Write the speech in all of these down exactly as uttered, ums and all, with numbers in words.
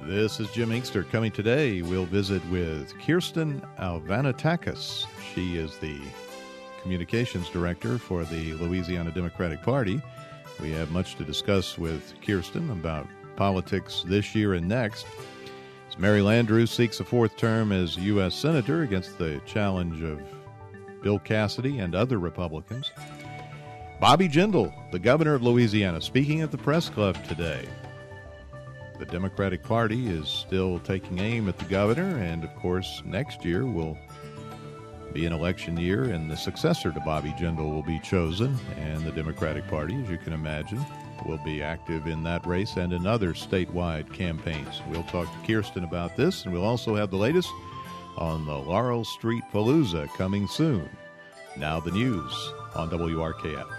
This is Jim Inkster coming today. We'll visit with Kirsten Alvanatakis. She is the communications director for the Louisiana Democratic Party. We have much to discuss with Kirsten about politics this year and next. As Mary Landrieu seeks a fourth term as U S Senator against the challenge of Bill Cassidy and other Republicans. Bobby Jindal, the governor of Louisiana, speaking at the press club today. The Democratic Party is still taking aim at the governor, and of course next year will be an election year, and the successor to Bobby Jindal will be chosen, and the Democratic Party, as you can imagine, will be active in that race and in other statewide campaigns. We'll talk to Kirsten about this, and we'll also have the latest on the Laurel Street Palooza coming soon. Now the news on W R K F.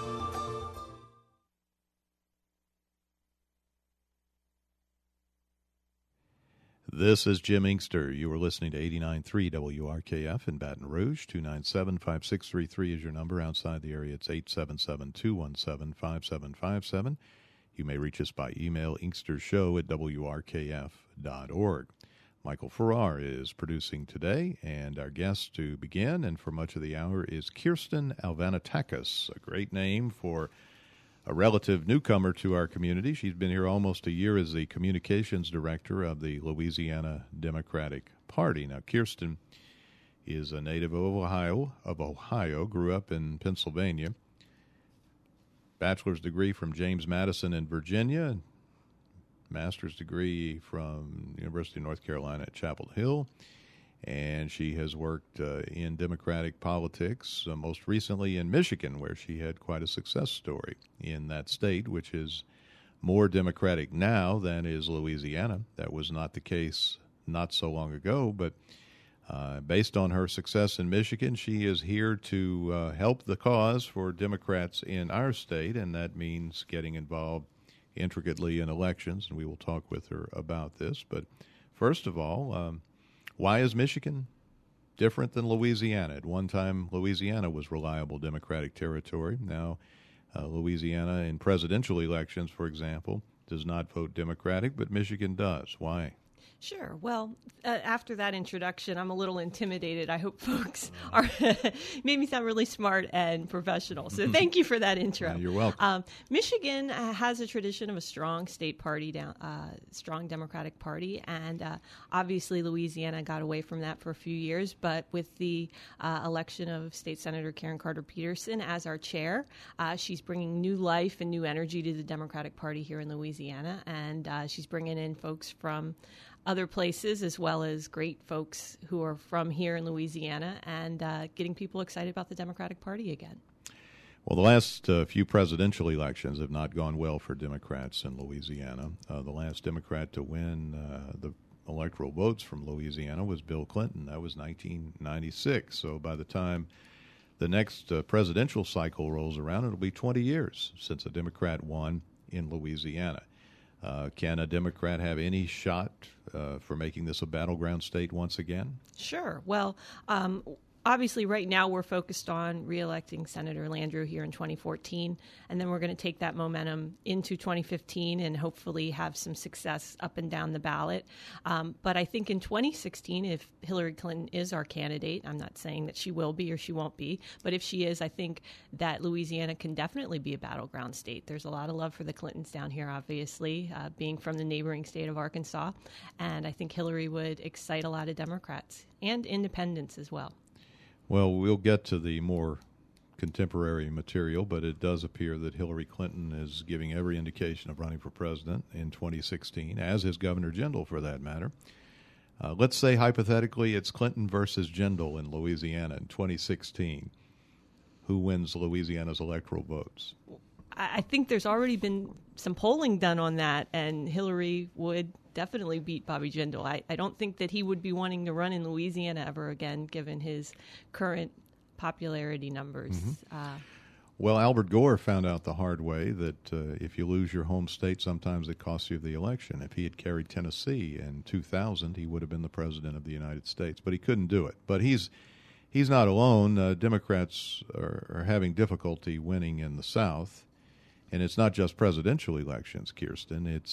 This is Jim Inkster. You are listening to eighty-nine point three W R K F in Baton Rouge. two nine seven, five six three three is your number. Outside the area, it's eight seven seven, two one seven, five seven five seven. You may reach us by email, inkstershow at W R K F dot org. Michael Farrar is producing today, and our guest to begin and for much of the hour is Kirsten Alvanatakis, a great name for a relative newcomer to our community. She's been here almost a year as the communications director of the Louisiana Democratic Party. Now, Kirsten is a native of Ohio, of Ohio, grew up in Pennsylvania. Bachelor's degree from James Madison in Virginia, master's degree from University of North Carolina at Chapel Hill, and she has worked uh, in Democratic politics, uh, most recently in Michigan, where she had quite a success story in that state, which is more Democratic now than is Louisiana. That was not the case not so long ago, but uh, based on her success in Michigan, she is here to uh, help the cause for Democrats in our state, and that means getting involved intricately in elections, and we will talk with her about this. But first of all, um, why is Michigan different than Louisiana? At one time, Louisiana was reliable Democratic territory. Now, uh, Louisiana in presidential elections, for example, does not vote Democratic, but Michigan does. Why? Sure. Well, uh, after that introduction, I'm a little intimidated. I hope folks are made me sound really smart and professional. So thank you for that intro. Uh, you're welcome. Um, Michigan uh, has a tradition of a strong state party, down, uh, strong Democratic Party, and uh, obviously Louisiana got away from that for a few years. But with the uh, election of State Senator Karen Carter Peterson as our chair, uh, she's bringing new life and new energy to the Democratic Party here in Louisiana, and uh, she's bringing in folks from other places, as well as great folks who are from here in Louisiana, and uh, getting people excited about the Democratic Party again. Well, the last uh, few presidential elections have not gone well for Democrats in Louisiana. Uh, the last Democrat to win uh, the electoral votes from Louisiana was Bill Clinton. That was nineteen ninety-six. So by the time the next uh, presidential cycle rolls around, it'll be twenty years since a Democrat won in Louisiana. Uh, can a Democrat have any shot uh, for making this a battleground state once again? Sure. Well, um, obviously right now we're focused on reelecting Senator Landrieu here in twenty fourteen, and then we're going to take that momentum into twenty fifteen and hopefully have some success up and down the ballot. Um, but I think in twenty sixteen, if Hillary Clinton is our candidate, I'm not saying that she will be or she won't be, but if she is, I think that Louisiana can definitely be a battleground state. There's a lot of love for the Clintons down here, obviously, uh, being from the neighboring state of Arkansas, and I think Hillary would excite a lot of Democrats and independents as well. Well, we'll get to the more contemporary material, but it does appear that Hillary Clinton is giving every indication of running for president in twenty sixteen, as is Governor Jindal, for that matter. Uh, let's say, hypothetically, it's Clinton versus Jindal in Louisiana in twenty sixteen. Who wins Louisiana's electoral votes? I think there's already been some polling done on that, and Hillary would definitely beat Bobby Jindal. I, I don't think that he would be wanting to run in Louisiana ever again, given his current popularity numbers. Mm-hmm. Uh, well, Albert Gore found out the hard way that uh, if you lose your home state, sometimes it costs you the election. If he had carried Tennessee in two thousand, he would have been the president of the United States, but he couldn't do it. But he's he's not alone. Uh, Democrats are, are having difficulty winning in the South. And it's not just presidential elections, Kirsten. It's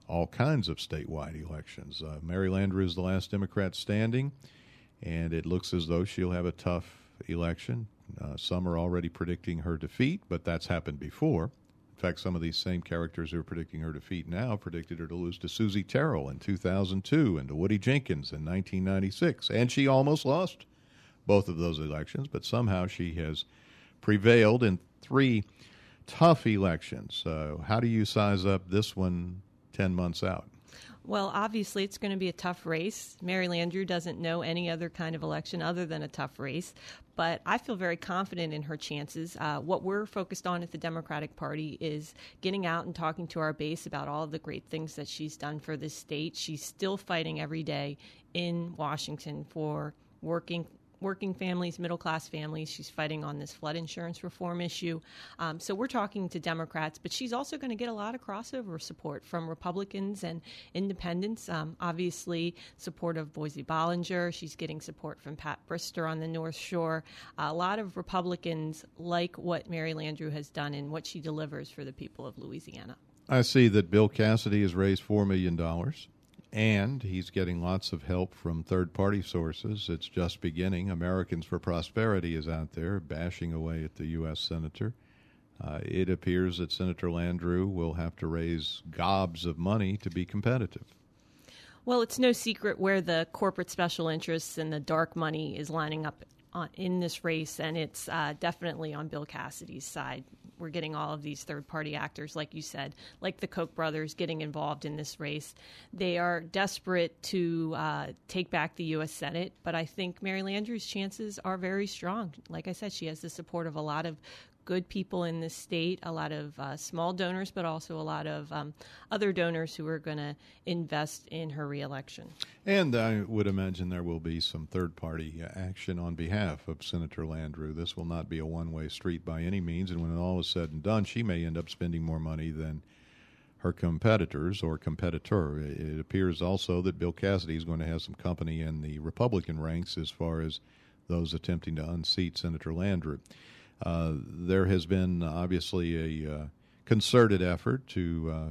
all kinds of statewide elections. Uh, Mary Landrieu is the last Democrat standing, and it looks as though she'll have a tough election. Uh, some are already predicting her defeat, but that's happened before. In fact, some of these same characters who are predicting her defeat now predicted her to lose to Susie Terrell in two thousand two and to Woody Jenkins in nineteen ninety-six. And she almost lost both of those elections, but somehow she has prevailed in three tough elections. Uh, how do you size up this one ten months out? Well, obviously, it's going to be a tough race. Mary Landrieu doesn't know any other kind of election other than a tough race. But I feel very confident in her chances. Uh, what we're focused on at the Democratic Party is getting out and talking to our base about all of the great things that she's done for this state. She's still fighting every day in Washington for working working families, middle-class families. She's fighting on this flood insurance reform issue. Um, so we're talking to Democrats, but she's also going to get a lot of crossover support from Republicans and independents. Um, obviously, support of Boise Bollinger. She's getting support from Pat Brister on the North Shore. Uh, a lot of Republicans like what Mary Landrieu has done and what she delivers for the people of Louisiana. I see that Bill Cassidy has raised four million dollars. And he's getting lots of help from third-party sources. It's just beginning. Americans for Prosperity is out there bashing away at the U S senator. Uh, it appears that Senator Landrieu will have to raise gobs of money to be competitive. Well, it's no secret where the corporate special interests and the dark money is lining up on, in this race, and it's uh, definitely on Bill Cassidy's side. We're getting all of these third-party actors, like you said, like the Koch brothers, getting involved in this race. They are desperate to uh, take back the U S Senate, but I think Mary Landrieu's chances are very strong. Like I said, she has the support of a lot of good people in this state, a lot of uh, small donors, but also a lot of um, other donors who are going to invest in her reelection. And I would imagine there will be some third-party action on behalf of Senator Landrieu. This will not be a one-way street by any means, and when all is said and done, she may end up spending more money than her competitors or competitor. It appears also that Bill Cassidy is going to have some company in the Republican ranks as far as those attempting to unseat Senator Landrieu. Uh, there has been obviously a uh, concerted effort to uh,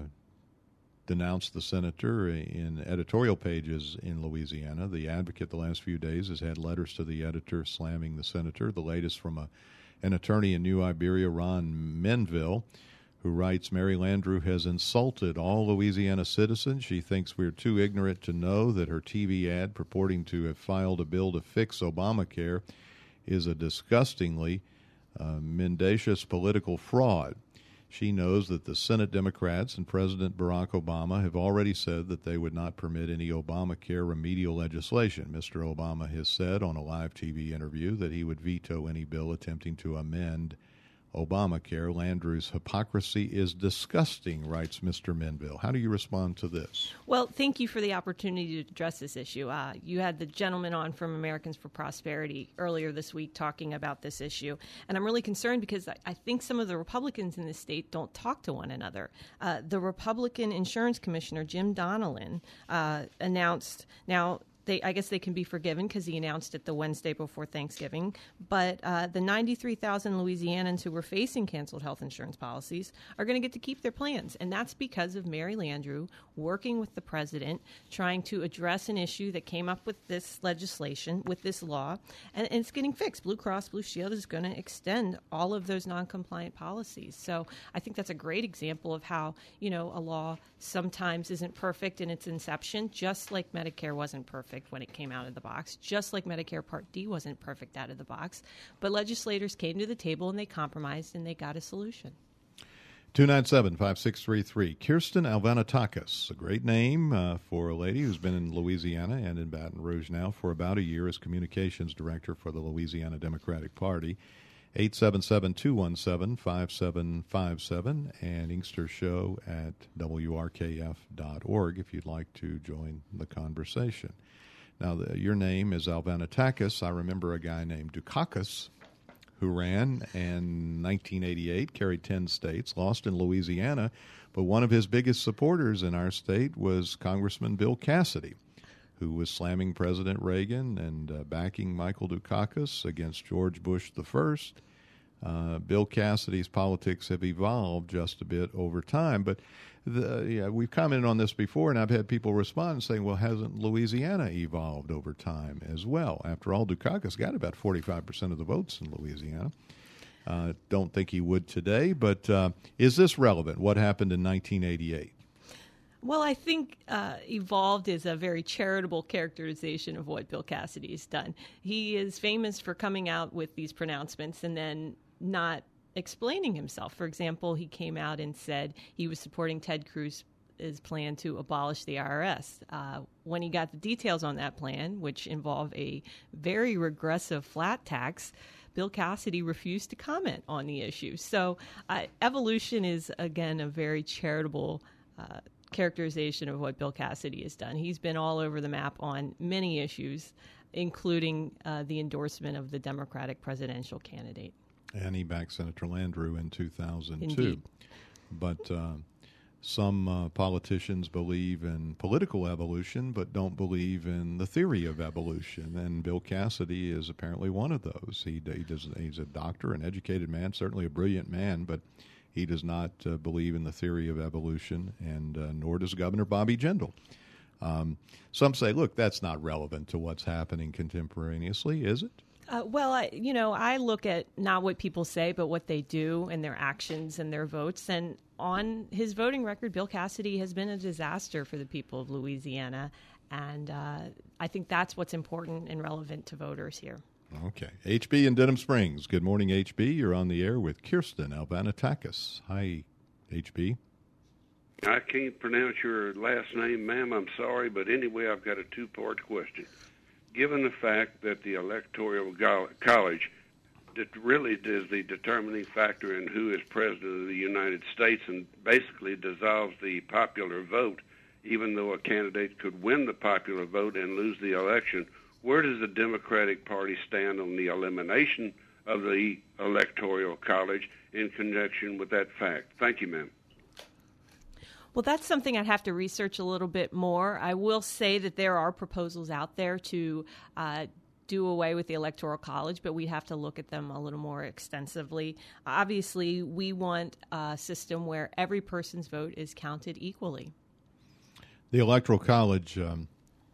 denounce the senator in editorial pages in Louisiana. The Advocate the last few days has had letters to the editor slamming the senator, the latest from a, an attorney in New Iberia, Ron Menville, who writes, Mary Landrieu has insulted all Louisiana citizens. She thinks we're too ignorant to know that her T V ad purporting to have filed a bill to fix Obamacare is a disgustingly Uh, mendacious political fraud. She knows that the Senate Democrats and President Barack Obama have already said that they would not permit any Obamacare remedial legislation. Mister Obama has said on a live T V interview that he would veto any bill attempting to amend Obamacare. Landrieu's hypocrisy is disgusting, writes Mister Menville. How do you respond to this? Well, thank you for the opportunity to address this issue. Uh, you had the gentleman on from Americans for Prosperity earlier this week talking about this issue. And I'm really concerned because I, I think some of the Republicans in the state don't talk to one another. Uh, the Republican Insurance Commissioner, Jim Donelon, uh, announced now, They, I guess they can be forgiven because he announced it the Wednesday before Thanksgiving. But uh, the ninety-three thousand Louisianans who were facing canceled health insurance policies are going to get to keep their plans. And that's because of Mary Landrieu working with the president, trying to address an issue that came up with this legislation, with this law, and, and it's getting fixed. Blue Cross Blue Shield is going to extend all of those non-compliant policies. So I think that's a great example of how, you know, a law sometimes isn't perfect in its inception, just like Medicare wasn't perfect when it came out of the box, just like Medicare Part D wasn't perfect out of the box. But legislators came to the table and they compromised and they got a solution. two nine seven, five six three three. Kirsten Alvanatakis, a great name uh, for a lady who's been in Louisiana and in Baton Rouge now for about a year as communications director for the Louisiana Democratic Party. eight seven seven, two one seven, five seven five seven and Inkster Show at W R K F dot org if you'd like to join the conversation. Now, the, your name is Alvanatakis. I remember a guy named Dukakis who ran in nineteen eighty-eight, carried ten states, lost in Louisiana, but one of his biggest supporters in our state was Congressman Bill Cassidy, who was slamming President Reagan and uh, backing Michael Dukakis against George Bush the First. Uh, Bill Cassidy's politics have evolved just a bit over time, but the, yeah, we've commented on this before, and I've had people respond saying, well, hasn't Louisiana evolved over time as well? After all, Dukakis got about forty-five percent of the votes in Louisiana. Uh, don't think he would today, but uh, is this relevant? What happened in nineteen eighty-eight? Well, I think uh, evolved is a very charitable characterization of what Bill Cassidy has done. He is famous for coming out with these pronouncements and then not explaining himself. For example, he came out and said he was supporting Ted Cruz's plan to abolish the I R S. Uh, when he got the details on that plan, which involved a very regressive flat tax, Bill Cassidy refused to comment on the issue. So uh, evolution is, again, a very charitable uh, characterization of what Bill Cassidy has done. He's been all over the map on many issues, including uh, the endorsement of the Democratic presidential candidate. And he backed Senator Landrieu in two thousand two. Indeed. But uh, some uh, politicians believe in political evolution but don't believe in the theory of evolution. And Bill Cassidy is apparently one of those. He, he does, he's a doctor, an educated man, certainly a brilliant man, but he does not uh, believe in the theory of evolution, and uh, nor does Governor Bobby Jindal. Um, some say, look, that's not relevant to what's happening contemporaneously, is it? Uh, well, I, you know, I look at not what people say, but what they do and their actions and their votes. And on his voting record, Bill Cassidy has been a disaster for the people of Louisiana. And uh, I think that's what's important and relevant to voters here. Okay. H B in Denham Springs. Good morning, H B. You're on the air with Kirsten Albanatakis. Hi, H B. I can't pronounce your last name, ma'am. I'm sorry. But anyway, I've got a two-part question. Given the fact that the Electoral College that really is the determining factor in who is president of the United States and basically dissolves the popular vote, even though a candidate could win the popular vote and lose the election, where does the Democratic Party stand on the elimination of the Electoral College in conjunction with that fact? Thank you, ma'am. Well, that's something I'd have to research a little bit more. I will say that there are proposals out there to uh, do away with the Electoral College, but we have to look at them a little more extensively. Obviously, we want a system where every person's vote is counted equally. The Electoral College um,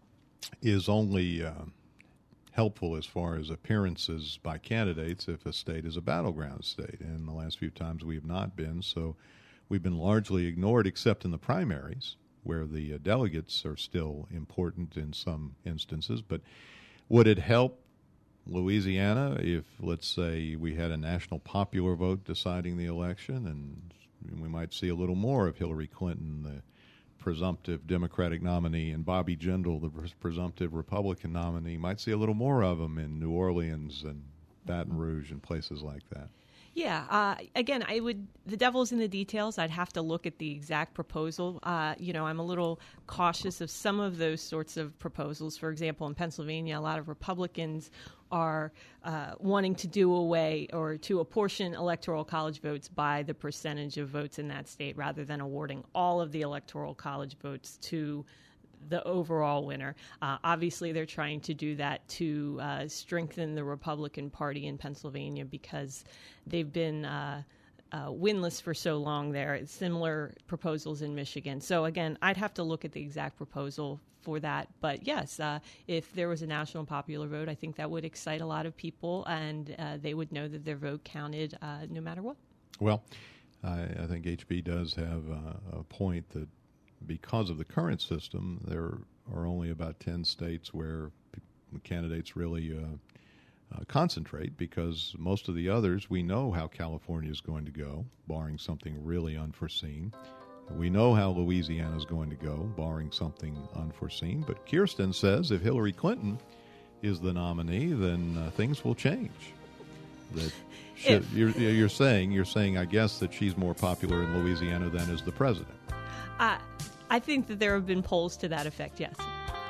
is only uh, helpful as far as appearances by candidates if a state is a battleground state. And the last few times we have not been, so we've been largely ignored except in the primaries, where the uh, delegates are still important in some instances. But would it help Louisiana if, let's say, we had a national popular vote deciding the election, and we might see a little more of Hillary Clinton, the presumptive Democratic nominee, and Bobby Jindal, the presumptive Republican nominee? Might see a little more of them in New Orleans and Baton Rouge and places like that. Yeah. Uh, again, I would. The devil's in the details. I'd have to look at the exact proposal. Uh, you know, I'm a little cautious of some of those sorts of proposals. For example, in Pennsylvania, a lot of Republicans are uh, wanting to do away or to apportion electoral college votes by the percentage of votes in that state, rather than awarding all of the electoral college votes to the overall winner. Uh, obviously, they're trying to do that to uh, strengthen the Republican Party in Pennsylvania because they've been uh, uh, winless for so long there. Similar proposals in Michigan. So, again, I'd have to look at the exact proposal for that. But, yes, uh, if there was a national popular vote, I think that would excite a lot of people, and uh, they would know that their vote counted uh, no matter what. Well, I, I think H B does have uh, a point that because of the current system, there are only about ten states where p- candidates really uh, uh, concentrate, because most of the others, we know how California is going to go, barring something really unforeseen. We know how Louisiana is going to go, barring something unforeseen. But Kirsten says if Hillary Clinton is the nominee, then uh, things will change. That should, you're, you're saying, you're saying, I guess, that she's more popular in Louisiana than is the president. Uh, I think that there have been polls to that effect, yes.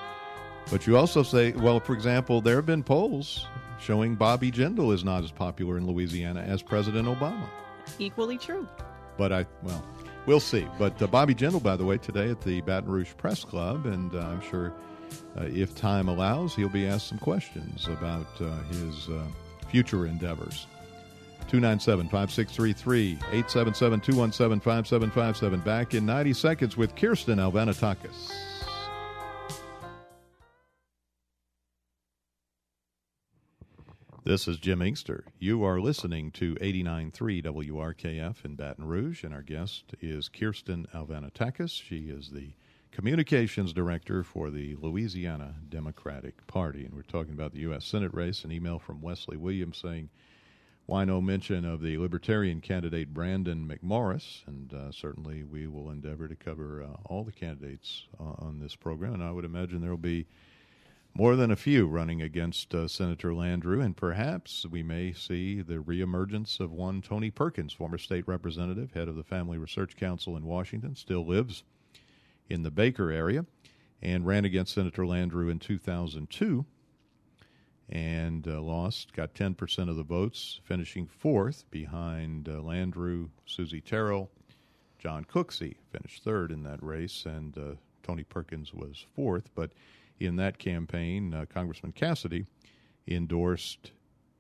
But you also say, well, for example, there have been polls showing Bobby Jindal is not as popular in Louisiana as President Obama. Equally true. But I, well, we'll see. But uh, Bobby Jindal, by the way, today at the Baton Rouge Press Club, and uh, I'm sure uh, if time allows, he'll be asked some questions about uh, his uh, future endeavors. two nine seven, five six three three, eight seven seven, two one seven, five seven five seven. Back in ninety seconds with Kirsten Alvanatakis. This is Jim Inkster. You are listening to eighty-nine point three W R K F in Baton Rouge, and our guest is Kirsten Alvanatakis. She is the Communications Director for the Louisiana Democratic Party, and we're talking about the U S Senate race. An email from Wesley Williams saying, why no mention of the Libertarian candidate Brandon McMorris? And uh, certainly we will endeavor to cover uh, all the candidates uh, on this program, and I would imagine there will be more than a few running against uh, Senator Landrieu, and perhaps we may see the reemergence of one Tony Perkins, former state representative, head of the Family Research Council in Washington, still lives in the Baker area, and ran against Senator Landrieu in two thousand two, and uh, lost, got ten percent of the votes, finishing fourth behind uh, Landrieu, Susie Terrell. John Cooksey finished third in that race, and uh, Tony Perkins was fourth, but in that campaign, uh, Congressman Cassidy endorsed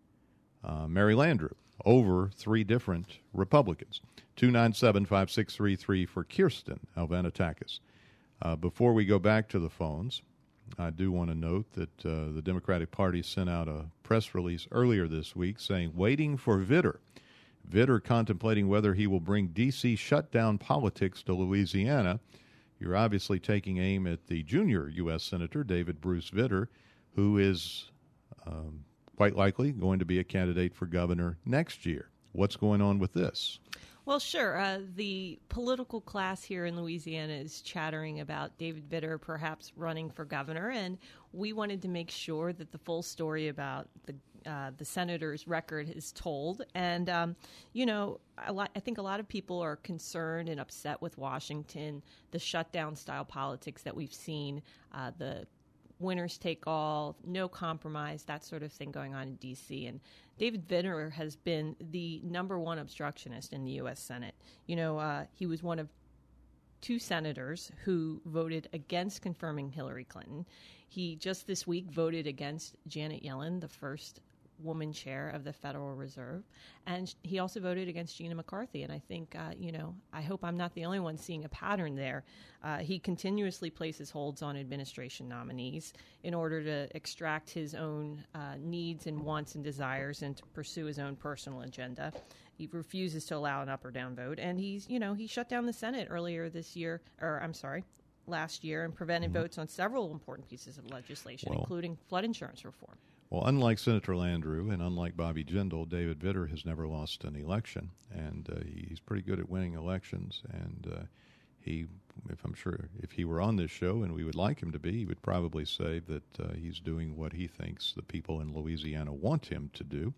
uh, Mary Landrieu over three different Republicans. two nine seven, five six three three for Kirsten Alvanatakis. Uh, before we go back to the phones, I do want to note that uh, the Democratic Party sent out a press release earlier this week saying, waiting for Vitter. Vitter contemplating whether he will bring D C shutdown politics to Louisiana. You're obviously taking aim at the junior U S Senator, David Bruce Vitter, who is um, quite likely going to be a candidate for governor next year. What's going on with this? Well, sure. Uh, the political class here in Louisiana is chattering about David Vitter perhaps running for governor, and we wanted to make sure that the full story about the uh, the senator's record is told. And, um, you know, a lot, I think a lot of people are concerned and upset with Washington, the shutdown-style politics that we've seen, uh, the winners take all, no compromise, that sort of thing going on in D C. And David Vitter has been the number one obstructionist in the U S Senate. You know, uh, he was one of two senators who voted against confirming Hillary Clinton. He just this week voted against Janet Yellen, the first woman chair of the Federal Reserve. And he also voted against Gina McCarthy. And I think, uh, you know, I hope I'm not the only one seeing a pattern there. Uh, he continuously places holds on administration nominees in order to extract his own uh, needs and wants and desires and to pursue his own personal agenda. He refuses to allow an up or down vote. And he's, you know, he shut down the Senate earlier this year, or I'm sorry, last year, and prevented mm-hmm. votes on several important pieces of legislation, well, including flood insurance reform. Well, unlike Senator Landrieu and unlike Bobby Jindal, David Vitter has never lost an election, and uh, he's pretty good at winning elections. And uh, he, if I'm sure, if he were on this show, and we would like him to be, he would probably say that uh, he's doing what he thinks the people in Louisiana want him to do.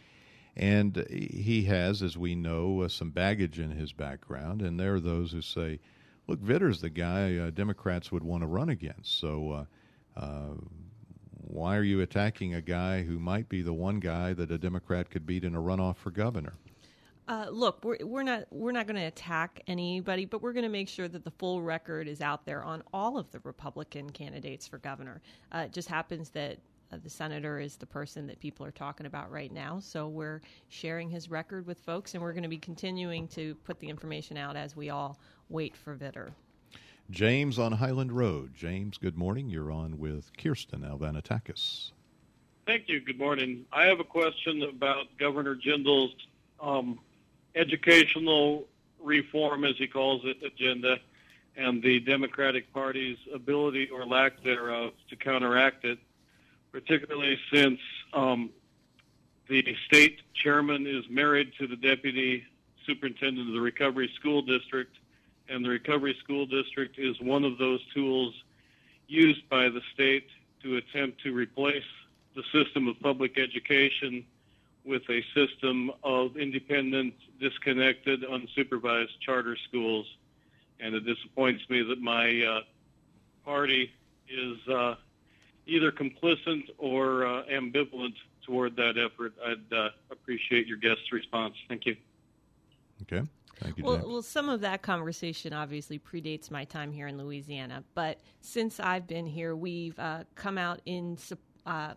And he has, as we know, uh, some baggage in his background, and there are those who say, look, Vitter's the guy uh, Democrats would want to run against, so uh, uh, why are you attacking a guy who might be the one guy that a Democrat could beat in a runoff for governor? Uh, look, we're we're not we're not going to attack anybody, but we're going to make sure that the full record is out there on all of the Republican candidates for governor. Uh, it just happens that uh, the senator is the person that people are talking about right now, so we're sharing his record with folks, and we're going to be continuing to put the information out as we all wait for Vitter. James on Highland Road. James, good morning. You're on with Kirsten Alvanatakis. Thank you. Good morning. I have a question about Governor Jindal's um, educational reform, as he calls it, agenda, and the Democratic Party's ability or lack thereof to counteract it, particularly since um, the state chairman is married to the deputy superintendent of the Recovery School District, and the Recovery School District is one of those tools used by the state to attempt to replace the system of public education with a system of independent, disconnected, unsupervised charter schools. And it disappoints me that my uh, party is uh, either complicit or uh, ambivalent toward that effort. I'd uh, appreciate your guest's response. Thank you. Okay. Thank you, well, James. well, some of that conversation obviously predates my time here in Louisiana, but since I've been here, we've uh, come out in uh,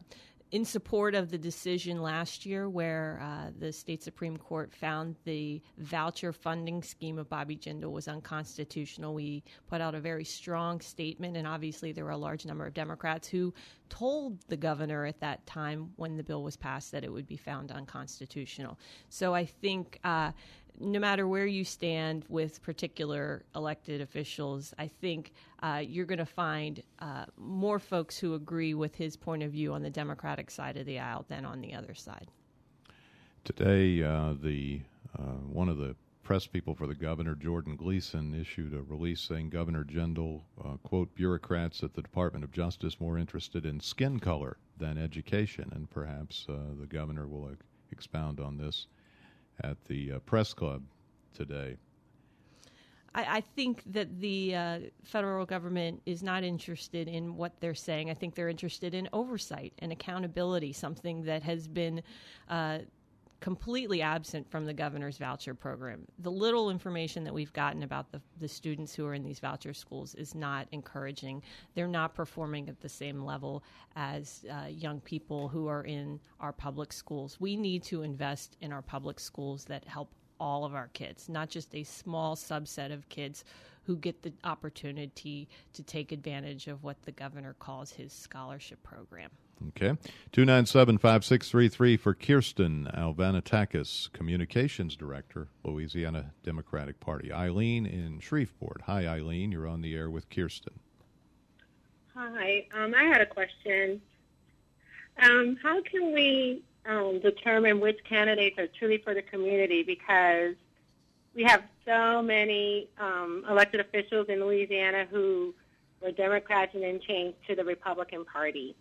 in support of the decision last year where uh, the state Supreme Court found the voucher funding scheme of Bobby Jindal was unconstitutional. We put out a very strong statement, and obviously there were a large number of Democrats who told the governor at that time when the bill was passed that it would be found unconstitutional. So I think uh, no matter where you stand with particular elected officials, I think uh, you're going to find uh, more folks who agree with his point of view on the Democratic side of the aisle than on the other side. Today, uh, the uh, one of the press people for the governor, Jordan Gleason, issued a release saying Governor Jindal, uh, quote, bureaucrats at the Department of Justice more interested in skin color than education, and perhaps uh, the governor will uh, expound on this at the uh, press club today. I, I think that the uh, federal government is not interested in what they're saying. I think they're interested in oversight and accountability, something that has been uh, completely absent from the governor's voucher program. The little information that we've gotten about the, the students who are in these voucher schools is not encouraging. They're not performing at the same level as uh, young people who are in our public schools. We need to invest in our public schools that help all of our kids, not just a small subset of kids who get the opportunity to take advantage of what the governor calls his scholarship program. Okay. two nine seven, five six three three for Kirsten Alvanatakis, Communications Director, Louisiana Democratic Party. Eileen in Shreveport. Hi, Eileen. You're on the air with Kirsten. Hi. Um, I had a question. Um, how can we um, determine which candidates are truly for the community? Because we have so many um, elected officials in Louisiana who were Democrats and then changed to the Republican Party.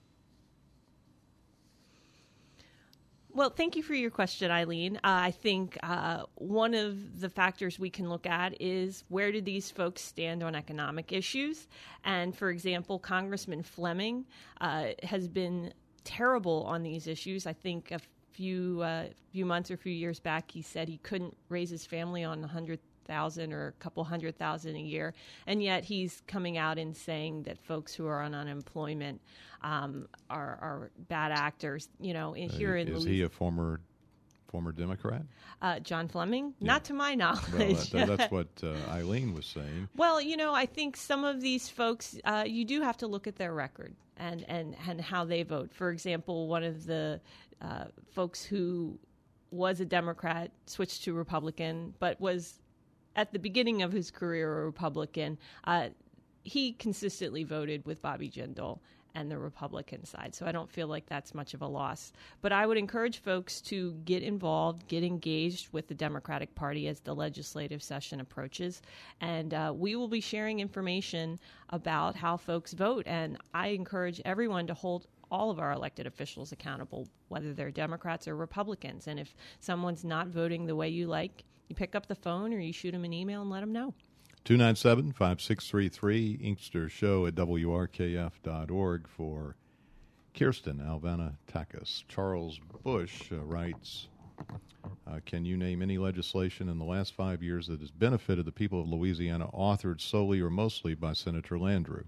Well, thank you for your question, Eileen. Uh, I think uh, one of the factors we can look at is where do these folks stand on economic issues? And, for example, Congressman Fleming uh, has been terrible on these issues. I think a few uh, few months or a few years back, he said he couldn't raise his family on a hundred thousand or a couple hundred thousand a year, and yet he's coming out and saying that folks who are on unemployment um, are, are bad actors. You know, in, here uh, in is Louisiana. he a former former Democrat? Uh, John Fleming? Yeah. Not to my knowledge. Well, that, that's what uh, Eileen was saying. Well, you know, I think some of these folks, uh, you do have to look at their record and, and, and how they vote. For example, one of the uh, folks who was a Democrat switched to Republican, but was at the beginning of his career a Republican. Uh, he consistently voted with Bobby Jindal and the Republican side. So I don't feel like that's much of a loss. But I would encourage folks to get involved, get engaged with the Democratic Party as the legislative session approaches. And uh, we will be sharing information about how folks vote. And I encourage everyone to hold all of our elected officials accountable, whether they're Democrats or Republicans. And if someone's not voting the way you like, you pick up the phone or you shoot them an email and let them know. two nine seven, five six three three, Inkster Show at W R K F dot org for Kirsten Alvanatakis. Charles Bush uh, writes, uh, can you name any legislation in the last five years that has benefited the people of Louisiana, authored solely or mostly by Senator Landrieu?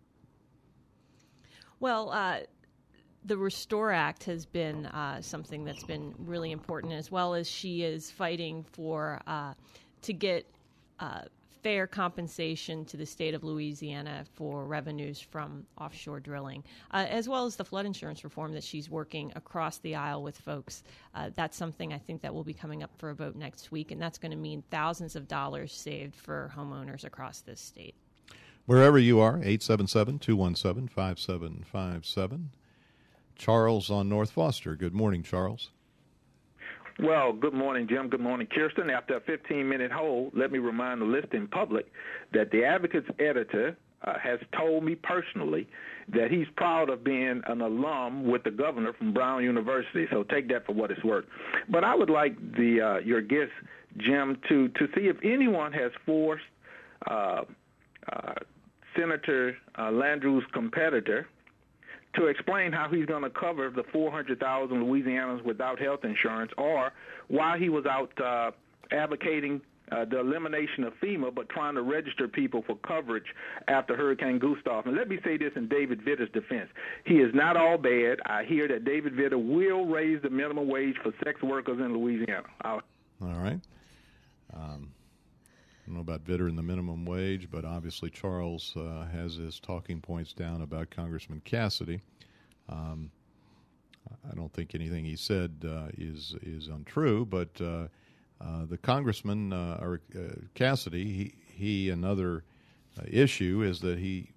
Well, uh, the Restore Act has been uh, something that's been really important, as well as she is fighting for uh, to get uh, fair compensation to the state of Louisiana for revenues from offshore drilling, uh, as well as the flood insurance reform that she's working across the aisle with folks. Uh, that's something I think that will be coming up for a vote next week, and that's going to mean thousands of dollars saved for homeowners across this state. Wherever you are, eight seven seven, two one seven, five seven five seven. Charles on North Foster. Good morning, Charles. Well, good morning, Jim. Good morning, Kirsten. After a fifteen-minute hold, let me remind the listening public that the Advocate's editor uh, has told me personally that he's proud of being an alum with the governor from Brown University, so take that for what it's worth. But I would like the uh, your guest, Jim, to, to see if anyone has forced uh, uh, Senator uh, Landrieu's competitor to explain how he's going to cover the four hundred thousand Louisianans without health insurance, or why he was out uh, advocating uh, the elimination of FEMA, but trying to register people for coverage after Hurricane Gustav. And let me say this in David Vitter's defense. He is not all bad. I hear that David Vitter will raise the minimum wage for sex workers in Louisiana. I'll- All right. Um, I don't know about Vitter and the minimum wage, but obviously Charles uh, has his talking points down about Congressman Cassidy. Um, I don't think anything he said uh, is is untrue, but uh, uh, the congressman, uh, or uh, Cassidy, he, he another uh, issue is that he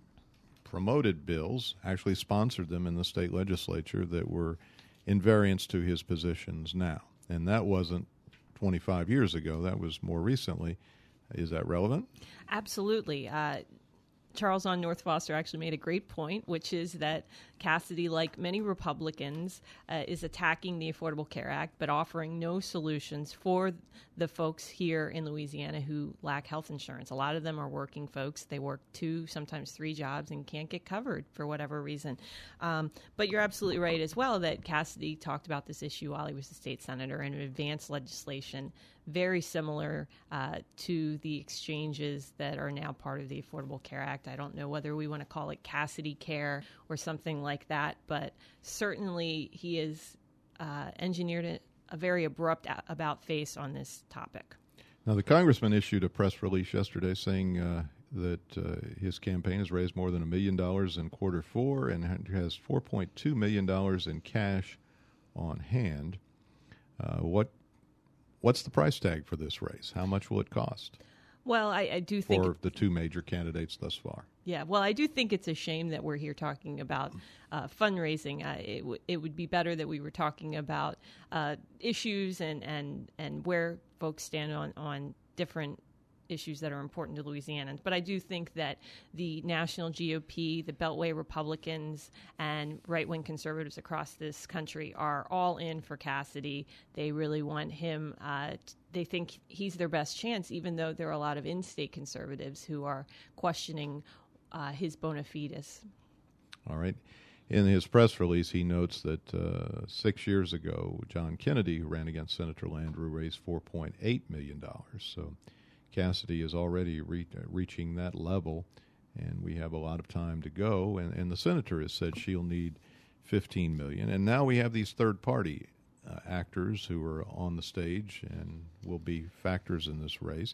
promoted bills, actually sponsored them in the state legislature that were in variance to his positions now. And that wasn't twenty-five years ago. That was more recently. Is that relevant? Absolutely. Uh, Charles on North Foster actually made a great point, which is that Cassidy, like many Republicans, uh, is attacking the Affordable Care Act, but offering no solutions for the folks here in Louisiana who lack health insurance. A lot of them are working folks. They work two, sometimes three jobs and can't get covered for whatever reason. Um, but you're absolutely right as well that Cassidy talked about this issue while he was a state senator and advanced legislation very similar uh, to the exchanges that are now part of the Affordable Care Act. I don't know whether we want to call it Cassidy Care or something like that, but certainly he has uh, engineered a, a very abrupt a- about face on this topic. Now, the congressman issued a press release yesterday saying uh, that uh, his campaign has raised more than a million dollars in quarter four and has four point two million dollars in cash on hand. Uh, what What's the price tag for this race? How much will it cost? Well, I, I do think for the two major candidates thus far. Yeah, well, I do think it's a shame that we're here talking about uh, fundraising. Uh, it, w- it would be better that we were talking about uh, issues and, and, and where folks stand on, on different issues that are important to Louisianans. But I do think that the national G O P, the Beltway Republicans, and right-wing conservatives across this country are all in for Cassidy. They really want him. Uh, t- they think he's their best chance, even though there are a lot of in-state conservatives who are questioning uh, his bona fides. All right. In his press release, he notes that uh, six years ago, John Kennedy, who ran against Senator Landrieu, raised four point eight million dollars. So Cassidy is already re- reaching that level, and we have a lot of time to go. And, and the senator has said she'll need fifteen million dollars. And now we have these third-party uh, actors who are on the stage and will be factors in this race.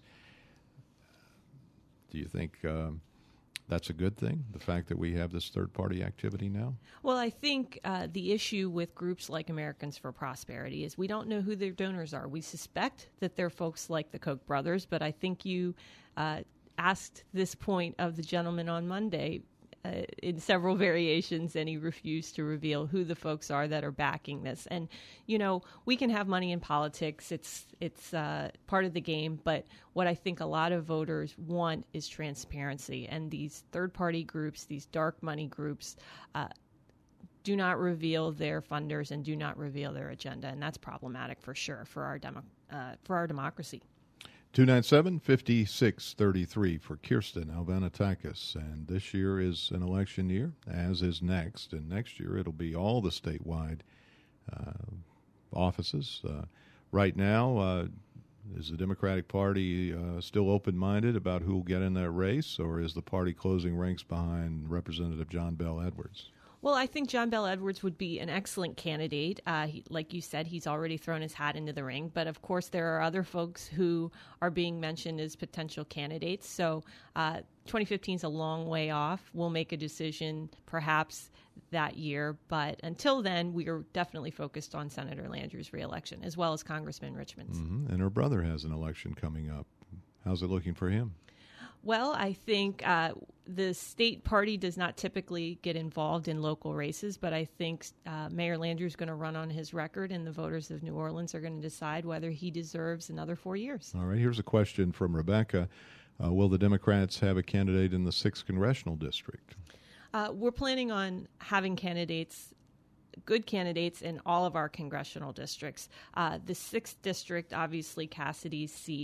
Do you think um, that's a good thing, the fact that we have this third-party activity now? Well, I think uh, the issue with groups like Americans for Prosperity is we don't know who their donors are. We suspect that they're folks like the Koch brothers, but I think you uh, asked this point of the gentleman on Monday uh, in several variations, and he refused to reveal who the folks are that are backing this. And, you know, we can have money in politics. It's it's uh, part of the game. But what I think a lot of voters want is transparency. And these third-party groups, these dark money groups, uh, do not reveal their funders and do not reveal their agenda. And that's problematic for sure for our demo, uh, for our democracy. two nine seven, five six three three for Kirsten Alvanatakis. And this year is an election year, as is next. And next year it'll be all the statewide uh, offices. Uh, right now, uh, is the Democratic Party uh, still open-minded about who will get in that race, or is the party closing ranks behind Representative John Bell Edwards? Well, I think John Bell Edwards would be an excellent candidate. Uh, he, like you said, he's already thrown his hat into the ring. But, of course, there are other folks who are being mentioned as potential candidates. So uh, twenty fifteen is a long way off. We'll make a decision perhaps that year. But until then, we are definitely focused on Senator Landrieu's reelection, as well as Congressman Richmond's. Mm-hmm. And her brother has an election coming up. How's it looking for him? Well, I think uh, the state party does not typically get involved in local races, but I think uh, Mayor Landrieu is going to run on his record, and the voters of New Orleans are going to decide whether he deserves another four years. All right, here's a question from Rebecca. Uh, will the Democrats have a candidate in the sixth Congressional District? Uh, we're planning on having candidates good candidates in all of our congressional districts. Uh, the sixth district, obviously Cassidy's seat,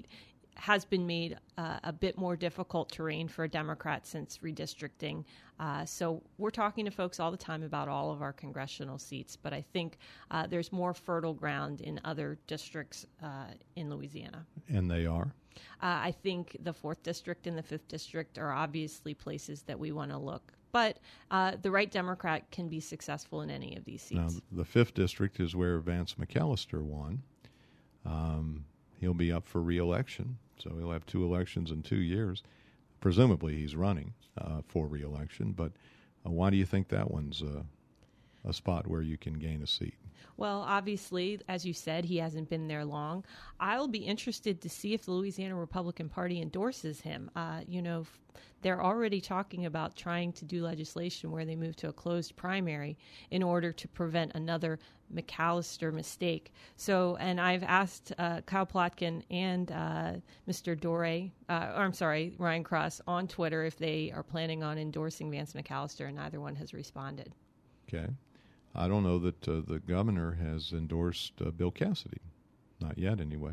has been made uh, a bit more difficult terrain for a Democrat since redistricting. Uh, so we're talking to folks all the time about all of our congressional seats, but I think uh, there's more fertile ground in other districts uh, in Louisiana. And they are? Uh, I think the fourth District and the fifth District are obviously places that we want to look. But uh, the right Democrat can be successful in any of these seats. Now, the fifth District is where Vance McAllister won. Um, he'll be up for re-election, so he'll have two elections in two years. Presumably he's running uh, for re-election, but uh, why do you think that one's uh, a spot where you can gain a seat? Well, obviously, as you said, he hasn't been there long. I'll be interested to see if the Louisiana Republican Party endorses him. Uh, you know, f- they're already talking about trying to do legislation where they move to a closed primary in order to prevent another McAllister mistake. So, and I've asked uh, Kyle Plotkin and uh, Mister Dore, uh, or I'm sorry, Ryan Cross on Twitter if they are planning on endorsing Vance McAllister, and neither one has responded. Okay. I don't know that uh, the governor has endorsed uh, Bill Cassidy. Not yet, anyway.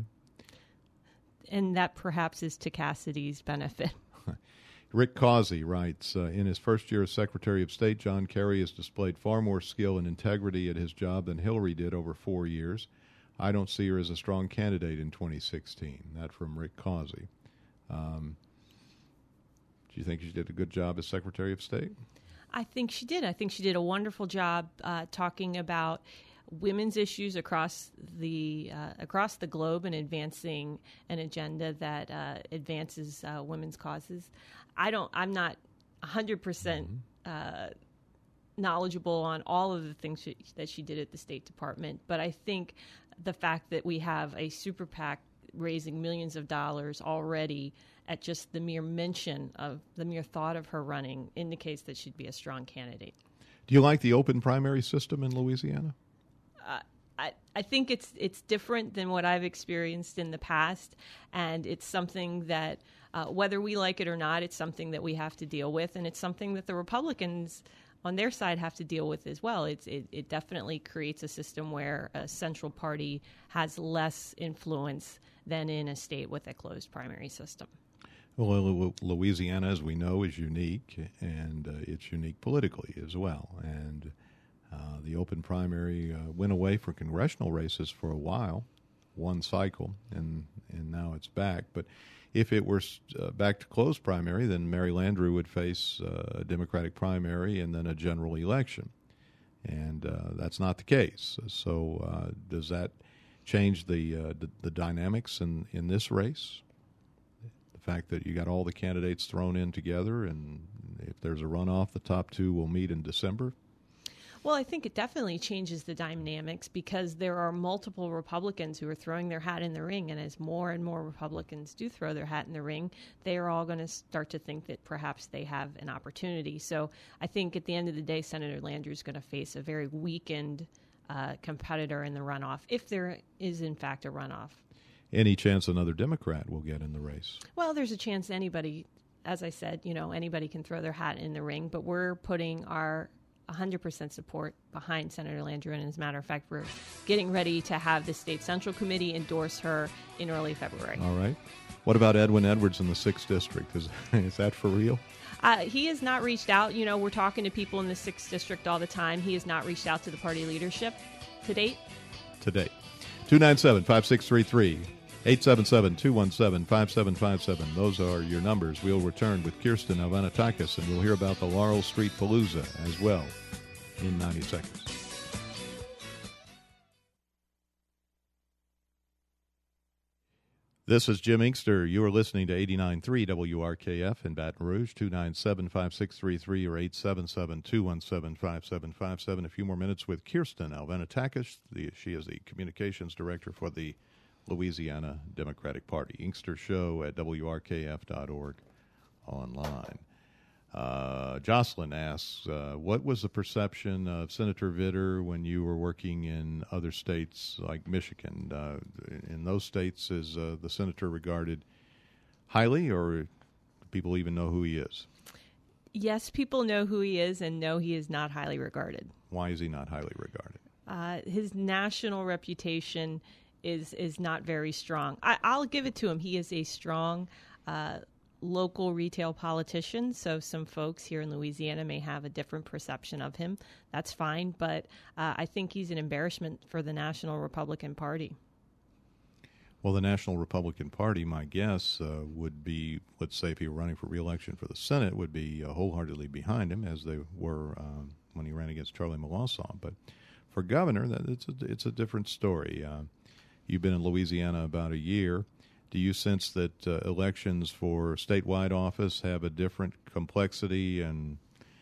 And that perhaps is to Cassidy's benefit. Rick Causey writes, uh, in his first year as Secretary of State, John Kerry has displayed far more skill and integrity at his job than Hillary did over four years. I don't see her as a strong candidate in twenty sixteen. That from Rick Causey. Um, do you think she did a good job as Secretary of State? I think she did. I think she did a wonderful job uh, talking about women's issues across the uh, across the globe and advancing an agenda that uh, advances uh, women's causes. I don't. I'm not one hundred percent uh, knowledgeable on all of the things she, that she did at the State Department, but I think the fact that we have a super PAC raising millions of dollars already at just the mere mention of the mere thought of her running indicates that she'd be a strong candidate. Do you like the open primary system in Louisiana? Uh, I, I think it's it's different than what I've experienced in the past, and it's something that, uh, whether we like it or not, it's something that we have to deal with, and it's something that the Republicans on their side have to deal with as well. It's, it, it definitely creates a system where a central party has less influence than in a state with a closed primary system. Well, Louisiana, as we know, is unique, and uh, it's unique politically as well. And uh, the open primary uh, went away for congressional races for a while, one cycle, and and now it's back. But if it were uh, back to closed primary, then Mary Landrieu would face uh, a Democratic primary and then a general election. And uh, that's not the case. So uh, does that change the, uh, the the dynamics in, in this race? The fact that you got all the candidates thrown in together, and if there's a runoff, the top two will meet in December? Well, I think it definitely changes the dynamics because there are multiple Republicans who are throwing their hat in the ring, and as more and more Republicans do throw their hat in the ring, they are all going to start to think that perhaps they have an opportunity. So I think at the end of the day, Senator Landrieu is going to face a very weakened uh, competitor in the runoff, if there is in fact a runoff. Any chance another Democrat will get in the race? Well, there's a chance anybody, as I said, you know, anybody can throw their hat in the ring, but we're putting our one hundred percent support behind Senator Landrieu, and as a matter of fact, we're getting ready to have the State Central Committee endorse her in early February. All right. What about Edwin Edwards in the sixth District? Is, is that for real? Uh, he has not reached out. You know, we're talking to people in the sixth District all the time. He has not reached out to the party leadership to date. To date. two nine seven, five six three three. eight seven seven, two one seven, five seven five seven. Those are your numbers. We'll return with Kirsten Alvanatakis, and we'll hear about the Laurel Street Palooza as well in ninety seconds. This is Jim Inkster. You are listening to eighty-nine point three W R K F in Baton Rouge, two nine seven, five six three three or eight seven seven, two one seven, five seven five seven. A few more minutes with Kirsten Alvanatakis. The, she is the Communications Director for the Louisiana Democratic Party. Inkster Show at W R K F dot org online. Uh, Jocelyn asks, uh, what was the perception of Senator Vitter when you were working in other states like Michigan? Uh, in those states, is uh, the senator regarded highly, or do people even know who he is? Yes, people know who he is, and know he is not highly regarded. Why is he not highly regarded? Uh, his national reputation is is not very strong. I, I'll give it to him. He is a strong uh, local retail politician, so some folks here in Louisiana may have a different perception of him. That's fine, but uh, I think he's an embarrassment for the National Republican Party. Well, the National Republican Party, my guess, uh, would be, let's say if he were running for re-election for the Senate, would be uh, wholeheartedly behind him, as they were um, when he ran against Charlie Melancon. But for governor, that it's a, it's a different story. Uh, you've been in Louisiana about a year. Do you sense that uh, elections for statewide office have a different complexity and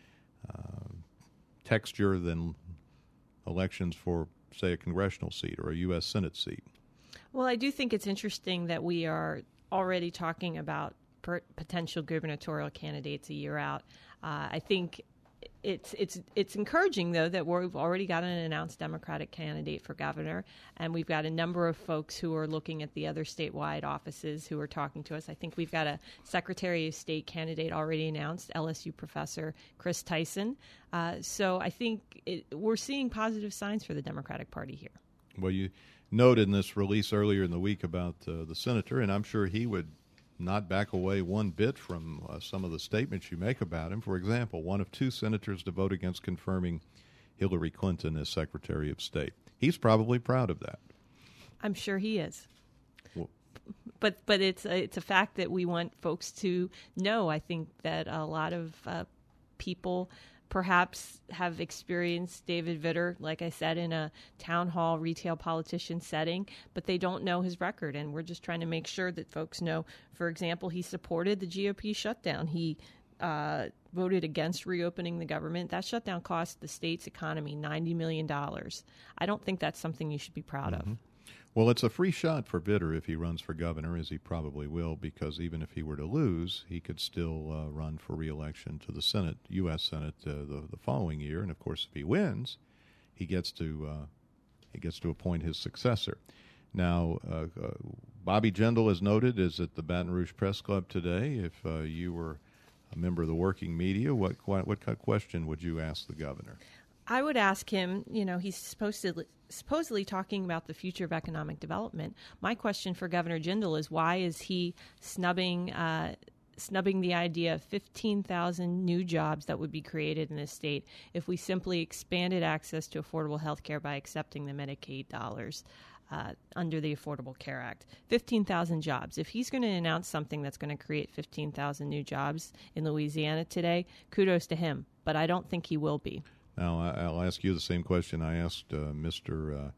uh, texture than elections for, say, a congressional seat or a U S Senate seat? Well, I do think it's interesting that we are already talking about per- potential gubernatorial candidates a year out. Uh, I think it's it's it's encouraging, though, that we've already got an announced Democratic candidate for governor, and we've got a number of folks who are looking at the other statewide offices who are talking to us. I think we've got a Secretary of State candidate already announced, L S U professor Chris Tyson. Uh, so I think it, we're seeing positive signs for the Democratic Party here. Well, you noted in this release earlier in the week about uh, the senator, and I'm sure he would not back away one bit from uh, some of the statements you make about him. For example, one of two senators to vote against confirming Hillary Clinton as Secretary of State. He's probably proud of that. I'm sure he is. Well, but but it's a, it's a fact that we want folks to know. I think that a lot of uh, people perhaps have experienced David Vitter, like I said, in a town hall retail politician setting, but they don't know his record. And we're just trying to make sure that folks know, for example, he supported the G O P shutdown. He uh, voted against reopening the government. That shutdown cost the state's economy ninety million dollars. I don't think that's something you should be proud mm-hmm. of. Well, it's a free shot for Vitter if he runs for governor, as he probably will, because even if he were to lose, he could still uh, run for re-election to the Senate, U S Senate, uh, the, the following year. And of course, if he wins, he gets to uh, he gets to appoint his successor. Now, uh, uh, Bobby Jindal, as noted, is at the Baton Rouge Press Club today. If uh, you were a member of the working media, what what what question would you ask the governor? I would ask him, you know, he's supposedly, supposedly talking about the future of economic development. My question for Governor Jindal is, why is he snubbing uh, snubbing the idea of fifteen thousand new jobs that would be created in this state if we simply expanded access to affordable health care by accepting the Medicaid dollars uh, under the Affordable Care Act? fifteen thousand jobs. If he's going to announce something that's going to create fifteen thousand new jobs in Louisiana today, kudos to him. But I don't think he will be. Now, I'll ask you the same question I asked uh, Mister Uh,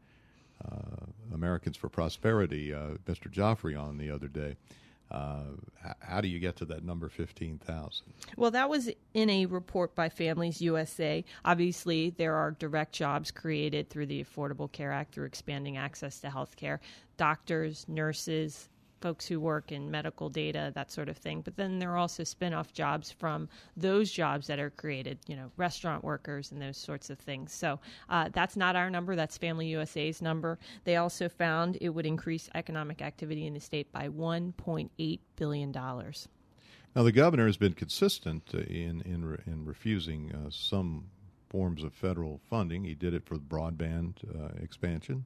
uh, Americans for Prosperity, uh, Mister Joffrey, on the other day. Uh, h- how do you get to that number fifteen thousand? Well, that was in a report by Families U S A. Obviously, there are direct jobs created through the Affordable Care Act through expanding access to health care. Doctors, nurses, folks who work in medical data, that sort of thing. But then there are also spin-off jobs from those jobs that are created, you know, restaurant workers and those sorts of things. So uh, that's not our number. That's Family U S A's number. They also found it would increase economic activity in the state by one point eight billion dollars. Now, the governor has been consistent uh, in, in, re- in refusing uh, some forms of federal funding. He did it for the broadband uh, expansion.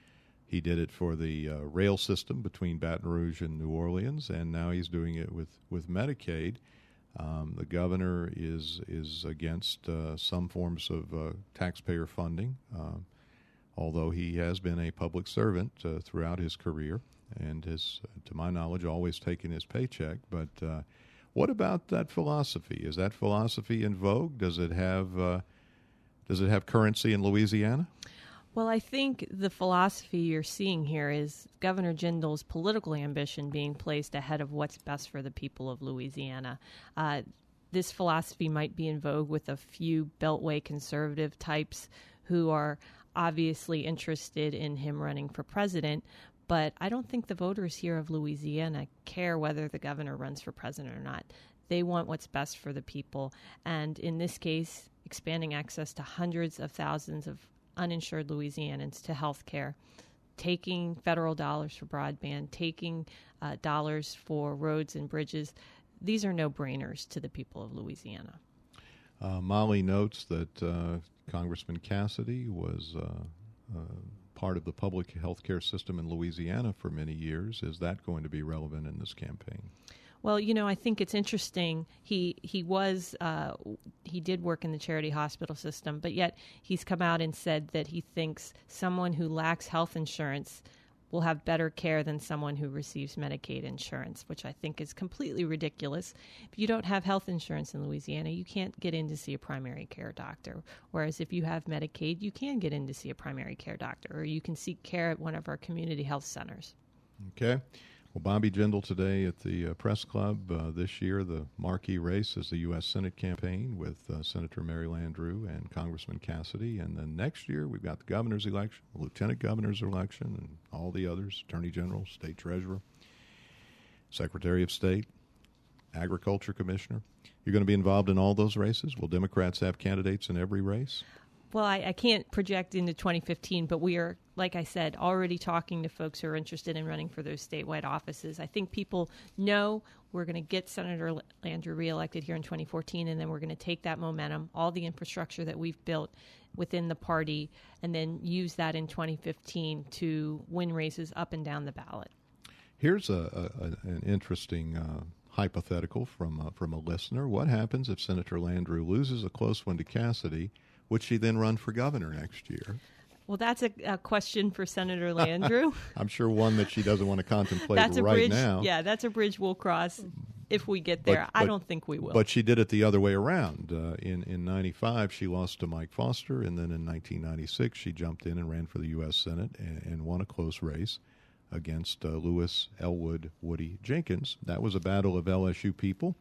He did it for the uh, rail system between Baton Rouge and New Orleans, and now he's doing it with, with Medicaid. Um, the governor is is against uh, some forms of uh, taxpayer funding, uh, although he has been a public servant uh, throughout his career and has, to my knowledge, always taken his paycheck. But uh, what about that philosophy? Is that philosophy in vogue? Does it have uh, does it have currency in Louisiana? Well, I think the philosophy you're seeing here is Governor Jindal's political ambition being placed ahead of what's best for the people of Louisiana. Uh, this philosophy might be in vogue with a few Beltway conservative types who are obviously interested in him running for president, but I don't think the voters here of Louisiana care whether the governor runs for president or not. They want what's best for the people, and in this case, expanding access to hundreds of thousands of uninsured Louisianans to health care, taking federal dollars for broadband, taking uh, dollars for roads and bridges. These are no-brainers to the people of Louisiana. Uh, Molly notes that uh, Congressman Cassidy was uh, uh, part of the public health care system in Louisiana for many years. Is that going to be relevant in this campaign? Well, you know, I think it's interesting. He he was uh, he did work in the charity hospital system, but yet he's come out and said that he thinks someone who lacks health insurance will have better care than someone who receives Medicaid insurance, which I think is completely ridiculous. If you don't have health insurance in Louisiana, you can't get in to see a primary care doctor. Whereas if you have Medicaid, you can get in to see a primary care doctor, or you can seek care at one of our community health centers. Okay. Well, Bobby Jindal today at the uh, Press Club. Uh, this year, the marquee race is the U S Senate campaign with uh, Senator Mary Landrieu and Congressman Cassidy. And then next year, we've got the governor's election, the lieutenant governor's election, and all the others, attorney general, state treasurer, secretary of state, agriculture commissioner. You're going to be involved in all those races? Will Democrats have candidates in every race? Well, I, I can't project into twenty fifteen, but we are, like I said, already talking to folks who are interested in running for those statewide offices. I think people know we're going to get Senator Landrieu reelected here in twenty fourteen, and then we're going to take that momentum, all the infrastructure that we've built within the party, and then use that in twenty fifteen to win races up and down the ballot. Here's a, a, an interesting uh, hypothetical from uh, from a listener. What happens if Senator Landrieu loses a close one to Cassidy? Would she then run for governor next year? Well, that's a, a question for Senator Landrieu. I'm sure one that she doesn't want to contemplate that's a right bridge, now. Yeah, that's a bridge we'll cross if we get there. But, but, I don't think we will. But she did it the other way around. Uh, in in ninety-five, she lost to Mike Foster, and then in nineteen ninety-six, she jumped in and ran for the U S Senate and, and won a close race against uh, Lewis Elwood Woody Jenkins. That was a battle of L S U people.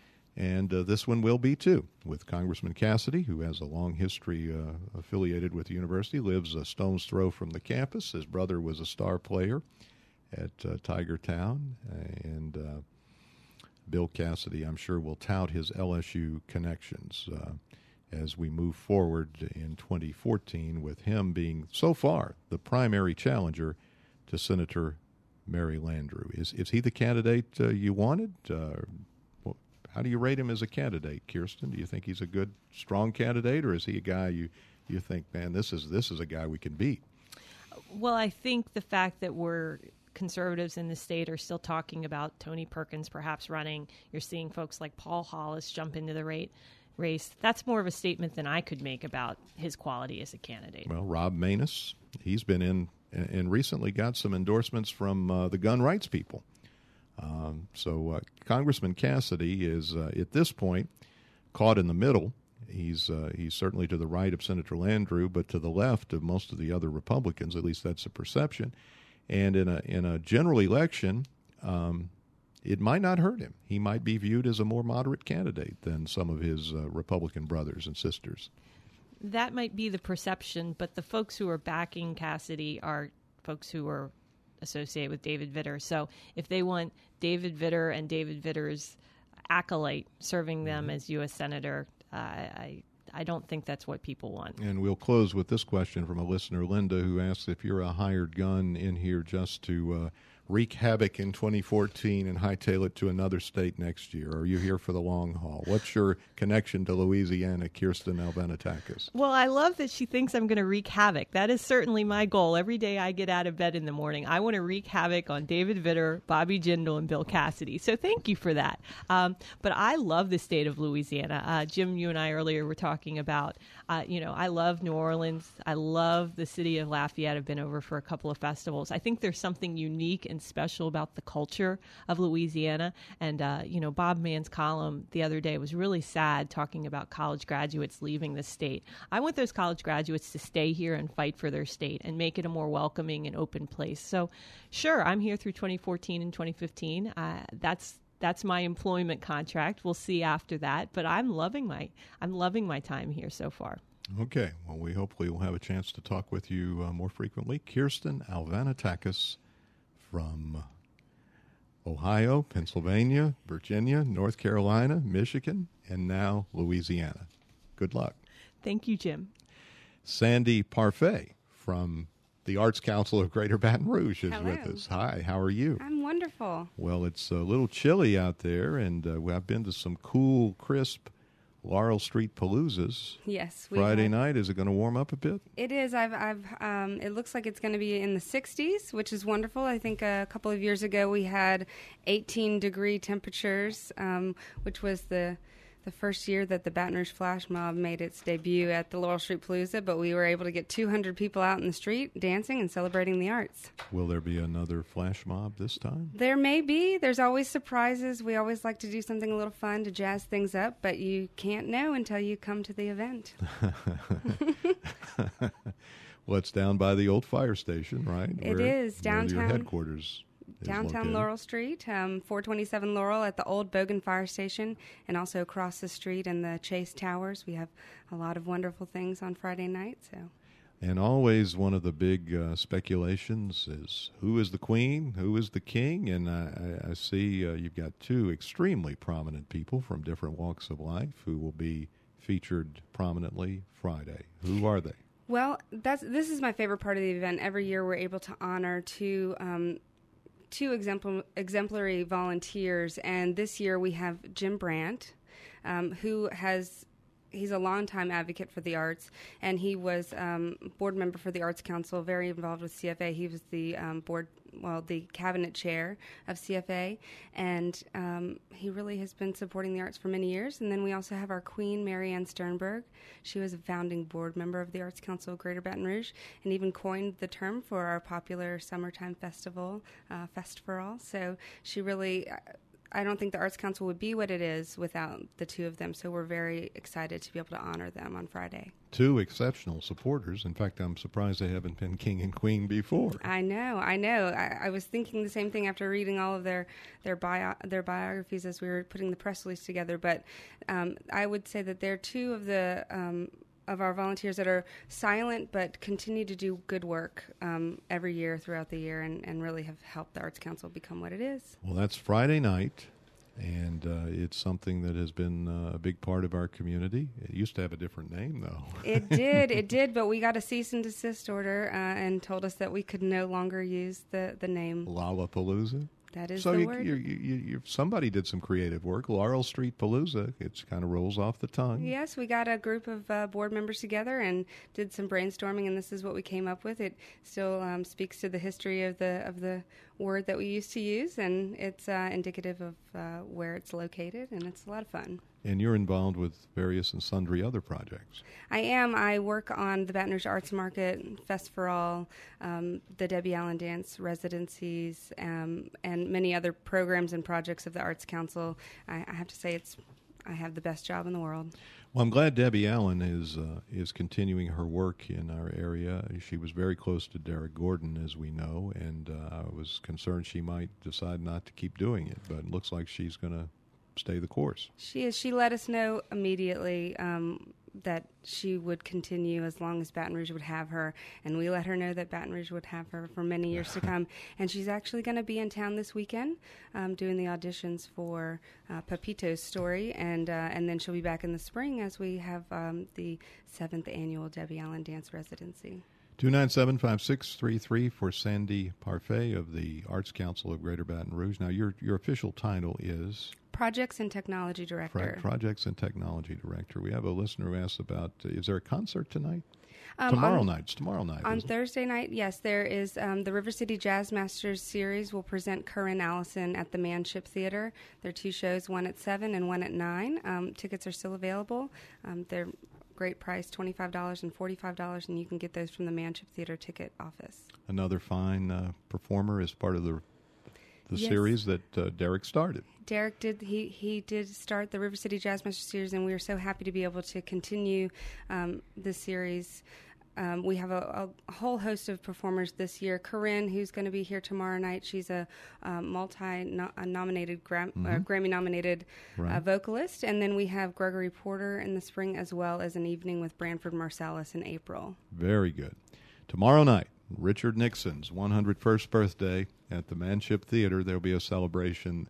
And uh, this one will be, too, with Congressman Cassidy, who has a long history uh, affiliated with the university, lives a stone's throw from the campus. His brother was a star player at uh, Tiger Town. And uh, Bill Cassidy, I'm sure, will tout his L S U connections uh, as we move forward in twenty fourteen, with him being, so far, the primary challenger to Senator Mary Landrieu. Is, is he the candidate uh, you wanted? Uh, How do you rate him as a candidate, Kirsten? Do you think he's a good, strong candidate, or is he a guy you, you think, man, this is this is a guy we can beat? Well, I think the fact that we're conservatives in the state are still talking about Tony Perkins perhaps running. You're seeing folks like Paul Hollis jump into the rate, race. That's more of a statement than I could make about his quality as a candidate. Well, Rob Maness, he's been in and, and recently got some endorsements from uh, the gun rights people. Um, so uh, Congressman Cassidy is, uh, at this point, caught in the middle. He's uh, he's certainly to the right of Senator Landrieu, but to the left of most of the other Republicans. At least that's the perception. And in a in a general election, um, it might not hurt him. He might be viewed as a more moderate candidate than some of his uh, Republican brothers and sisters. That might be the perception, but the folks who are backing Cassidy are folks who are associated with David Vitter. So if they want David Vitter and David Vitter's acolyte serving them mm-hmm. as U S Senator, uh, I I don't think that's what people want. And we'll close with this question from a listener, Linda, who asks if you're a hired gun in here just to uh, wreak havoc in twenty fourteen and hightail it to another state next year. Are you here for the long haul? What's your connection to Louisiana, Kirsten Alvanatakis? Well, I love that she thinks I'm going to wreak havoc. That is certainly my goal. Every day I get out of bed in the morning, I want to wreak havoc on David Vitter, Bobby Jindal, and Bill Cassidy. So thank you for that. Um, but I love the state of Louisiana. Uh, Jim, you and I earlier were talking about, uh, you know, I love New Orleans. I love the city of Lafayette. I've been over for a couple of festivals. I think there's something unique and special about the culture of Louisiana. And, uh, you know, Bob Mann's column the other day was really sad, talking about college graduates leaving the state. I want those college graduates to stay here and fight for their state and make it a more welcoming and open place. So, sure, I'm here through twenty fourteen and twenty fifteen. Uh, that's That's my employment contract. We'll see after that. But I'm loving my I'm loving my time here so far. Okay. Well, we hopefully will have a chance to talk with you uh, more frequently. Kirsten Alvanatakis from Ohio, Pennsylvania, Virginia, North Carolina, Michigan, and now Louisiana. Good luck. Thank you, Jim. Sandy Parfait from the Arts Council of Greater Baton Rouge is Hello. with us. Hi, how are you? I'm wonderful. Well, it's a little chilly out there, and uh, I've been to some cool, crisp Laurel Street Paloozas. Yes. we Friday have- night, is it going to warm up a bit? It is. I've. I've. Um, it looks like it's going to be in the sixties, which is wonderful. I think a couple of years ago we had eighteen degree temperatures, um, which was the the first year that the Baton Rouge Flash Mob made its debut at the Laurel Street Palooza. But we were able to get two hundred people out in the street dancing and celebrating the arts. Will there be another flash mob this time? There may be. There's always surprises. We always like to do something a little fun to jazz things up, but you can't know until you come to the event. Well, it's down by the old fire station, right? It Where- is, where your downtown- headquarters is Downtown located. Laurel Street, um, four twenty-seven Laurel at the old Bogan Fire Station, and also across the street in the Chase Towers. We have a lot of wonderful things on Friday night. So, And always one of the big uh, speculations is who is the queen, who is the king, and I, I, I see uh, you've got two extremely prominent people from different walks of life who will be featured prominently Friday. Who are they? well, that's this is my favorite part of the event. Every year, we're able to honor two. Um, Two exempl- exemplary volunteers, and this year we have Jim Brandt, um, who has he's a longtime advocate for the arts, and he was um, board member for the Arts Council, very involved with C F A. He was the um, board, well, the cabinet chair of C F A, and um, he really has been supporting the arts for many years. And then we also have our queen, Mary Ann Sternberg. She was a founding board member of the Arts Council of Greater Baton Rouge, and even coined the term for our popular summertime festival, uh, Fest for All. So she really... I don't think the Arts Council would be what it is without the two of them, so we're very excited to be able to honor them on Friday. Two exceptional supporters. In fact, I'm surprised they haven't been king and queen before. I know, I know. I, I was thinking the same thing after reading all of their their bio, their biographies as we were putting the press release together. But um, I would say that they're two of the um, of our volunteers that are silent but continue to do good work um, every year throughout the year, and, and really have helped the Arts Council become what it is. Well, that's Friday night, and uh, it's something that has been uh, a big part of our community. It used to have a different name, though. It did, it did, but we got a cease and desist order uh, and told us that we could no longer use the, the name. Lollapalooza. That is so the you, word. You, you, you, you, somebody did some creative work. Laurel Street Palooza. It kind of rolls off the tongue. Yes, we got a group of uh, board members together and did some brainstorming, and this is what we came up with. It still um, speaks to the history of the of the word that we used to use, and it's uh, indicative of uh, where it's located, and it's a lot of fun. And you're involved with various and sundry other projects. I am. I work on the Baton Rouge Arts Market, Fest for All, um, the Debbie Allen Dance residencies, um, and many other programs and projects of the Arts Council. I, I have to say, it's I have the best job in the world. Well, I'm glad Debbie Allen is uh, is continuing her work in our area. She was very close to Derek Gordon, as we know, and uh, I was concerned she might decide not to keep doing it, but it looks like she's going to stay the course. She is. She let us know immediately um, that she would continue as long as Baton Rouge would have her, and we let her know that Baton Rouge would have her for many years to come. And she's actually going to be in town this weekend um, doing the auditions for uh, Pepito's story, and uh, and then she'll be back in the spring as we have um, the seventh annual Debbie Allen Dance Residency. two nine seven, five six three three for Sandy Parfait of the Arts Council of Greater Baton Rouge. Now, your your official title is Projects and Technology Director. Pro- Projects and Technology Director. We have a listener who asked about, uh, is there a concert tonight? Um, tomorrow on, night. It's tomorrow night. On isn't it? Thursday night, yes, there is um, the River City Jazz Masters series will present Corinne Allison at the Manship Theater. There are two shows, one at seven and one at nine. Um, tickets are still available. Um, they're great price, twenty-five dollars and forty-five dollars, and you can get those from the Manship Theater ticket office. Another fine uh, performer as part of the the Yes. series that uh, Derek started. Derek did he he did start the River City Jazz Masters series, and we are so happy to be able to continue um, this series. Um, we have a, a whole host of performers this year. Corinne, who's going to be here tomorrow night, she's a um, multi-nominated, gram- Mm-hmm. uh, Grammy-nominated Right. uh, vocalist. And then we have Gregory Porter in the spring, as well as an evening with Branford Marsalis in April. Very good. Tomorrow night, Richard Nixon's one hundred first birthday at the Manship Theater. There'll be a celebration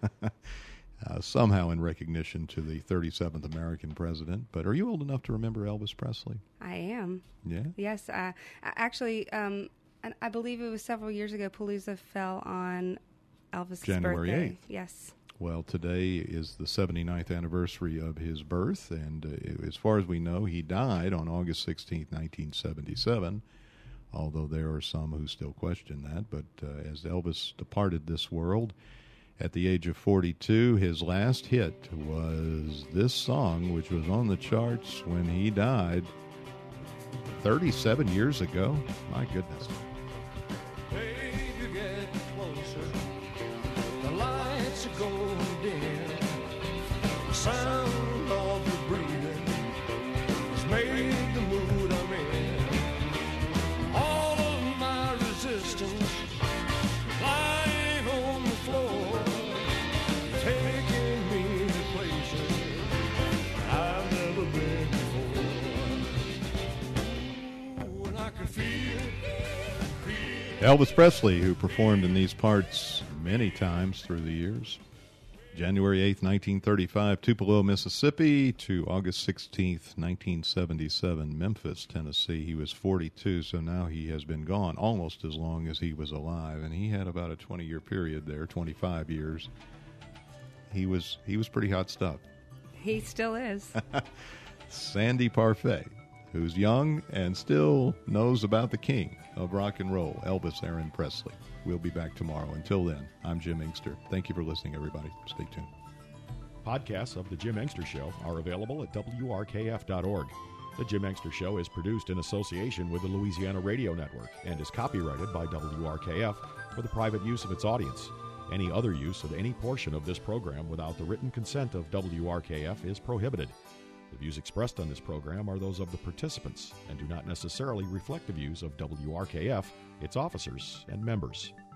uh, somehow in recognition to the thirty-seventh American president. But are you old enough to remember Elvis Presley? I am. Yeah? Yes. Uh, actually, um, I, I believe it was several years ago, Palooza fell on Elvis' January birthday. eighth. Yes. Well, today is the seventy-ninth anniversary of his birth, and uh, as far as we know, he died on August sixteenth, nineteen seventy-seven, although there are some who still question that. But uh, as Elvis departed this world at the age of forty-two, his last hit was this song, which was on the charts when he died thirty-seven years ago. My goodness. Baby, get closer. The lights are going dim. The sound of your breathing has made the mood I'm in. All of my resistance lying on the floor, taking me to places I've never been before. Ooh, and I can feel it. Elvis Presley, who performed in these parts many times through the years. January eighth, nineteen thirty-five, Tupelo, Mississippi, to August sixteenth, nineteen seventy-seven, Memphis, Tennessee. He was forty-two, so now he has been gone almost as long as he was alive, and he had about a twenty-year period there, twenty-five years. He was he was pretty hot stuff. He still is. Sandy Parfait, who's young and still knows about the king of rock and roll, Elvis Aaron Presley. We'll be back tomorrow. Until then, I'm Jim Inkster. Thank you for listening, everybody. Stay tuned. Podcasts of The Jim Inkster Show are available at W R K F dot org. The Jim Inkster Show is produced in association with the Louisiana Radio Network and is copyrighted by W R K F for the private use of its audience. Any other use of any portion of this program without the written consent of W R K F is prohibited. The views expressed on this program are those of the participants and do not necessarily reflect the views of W R K F, its officers, and members.